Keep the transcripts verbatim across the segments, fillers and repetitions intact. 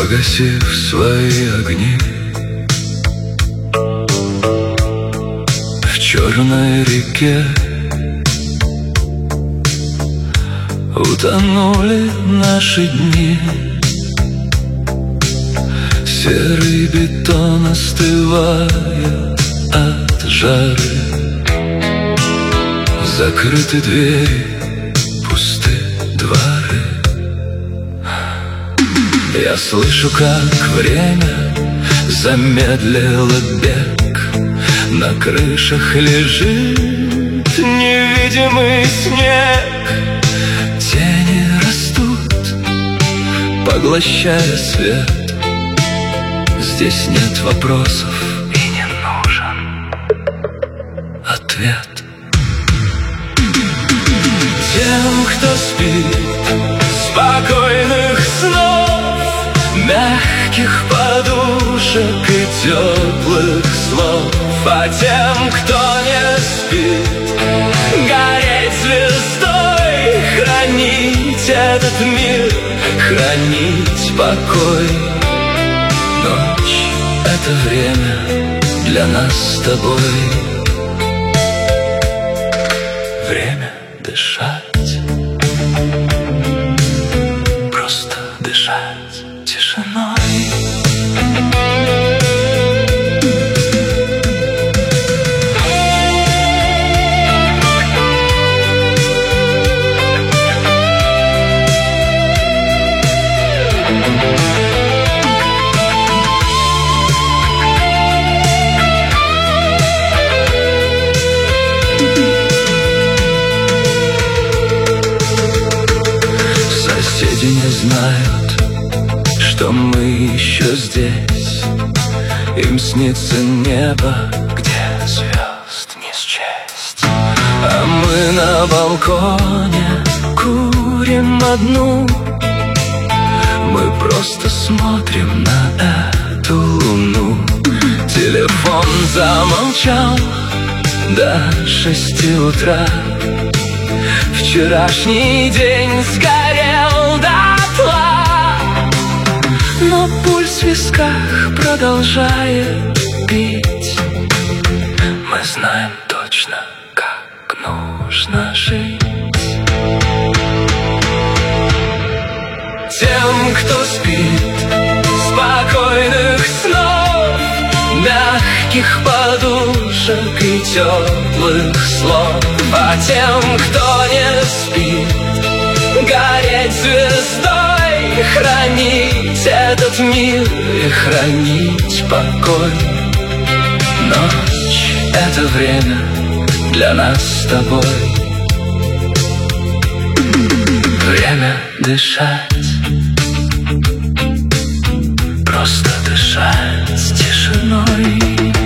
Погасив свои огни, в черной реке утонули наши дни. Серый бетон остывает от жары, закрыты двери, пусты дворы. Я слышу, как время замедлило бег. На крышах лежит невидимый снег. Тени растут, поглощая свет. Здесь нет вопросов и не нужен ответ. Тем, кто спит, спокойных снов, мягких подушек и теплых слов. А тем, кто не спит, гореть звездой, хранить этот мир, хранить покой. Ночь — это время для нас с тобой. Время дышать, просто дышать тишиной. Соседи не знают, что мы еще здесь. Им снится небо, где звезд не счесть. А мы на балконе курим одну. Мы просто смотрим на эту луну. Телефон замолчал до шести утра. Вчерашний день сгорел дотла, но пульс в висках продолжает бить. Мы знаем точно, как нужно жить. Тем, кто спит, спокойных снов, мягких подушек и теплых слов. А тем, кто не спит, гореть звездой, хранить этот мир и хранить покой. Ночь — это время для нас с тобой. Время дышать, просто дышать тишиной.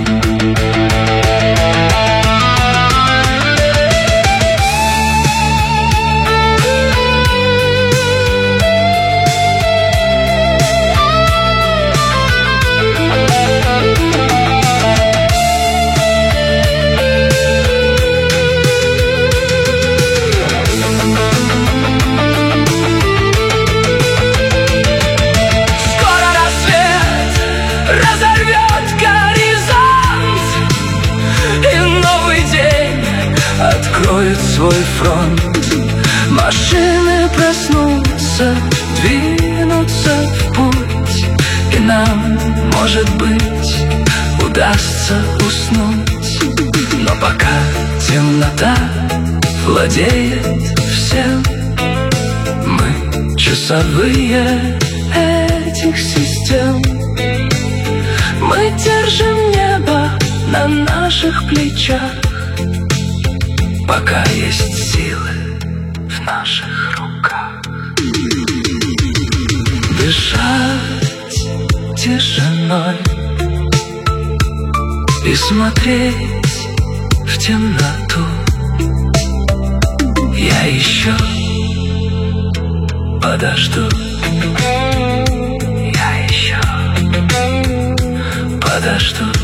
Разорвет горизонт, и новый день откроет свой фронт. Машины проснутся, двинутся в путь, и нам, может быть, удастся уснуть. Но пока темнота владеет всем, мы часовые этих систем. Мы держим небо на наших плечах, пока есть силы в наших руках. Дышать тишиной и смотреть в темноту. Я еще подожду. Я еще подожду.